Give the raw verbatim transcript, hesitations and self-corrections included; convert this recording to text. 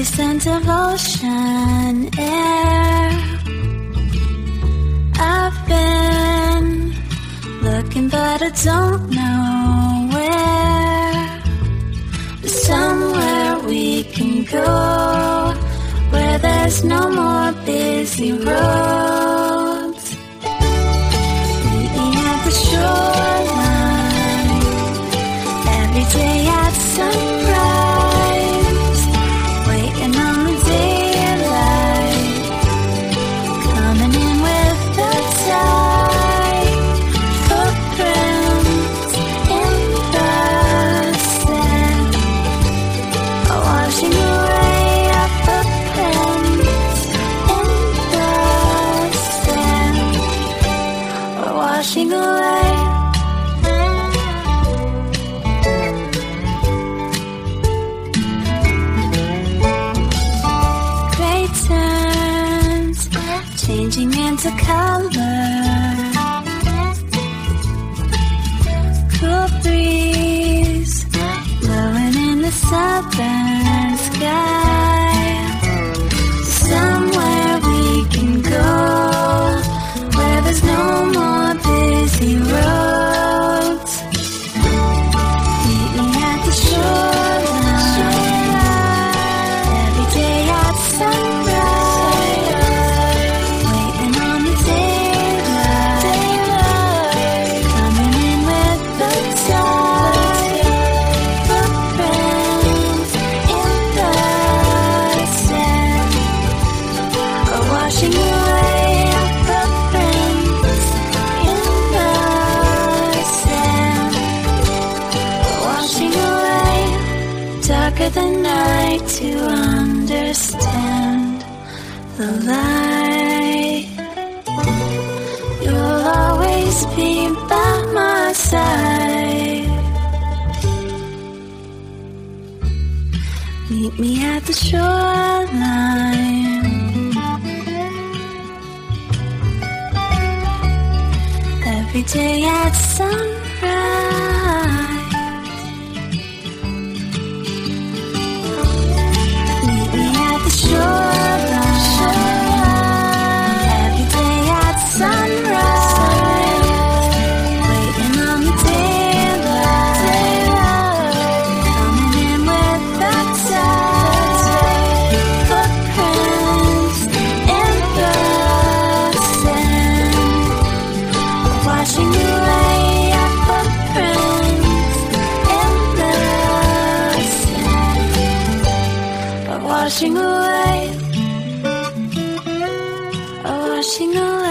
scent of ocean air. I've been looking but I don't know where. Somewhere we can go where there's no more busy roads. Meeting at the shoreline every day at sunrise, waiting on the daylight, coming in with the tide. Footprints in the sand, washing away our footprints in the sand, washing away. Changing into color, cool breeze blowing in the southern sky. Somewhere we can go where there's no more busy roads. Meeting at the shoreline every day at sunrise. The night to understand the light. You'll always be by my side. Meet me at the shoreline every day at sunrise. Washing away, washing away.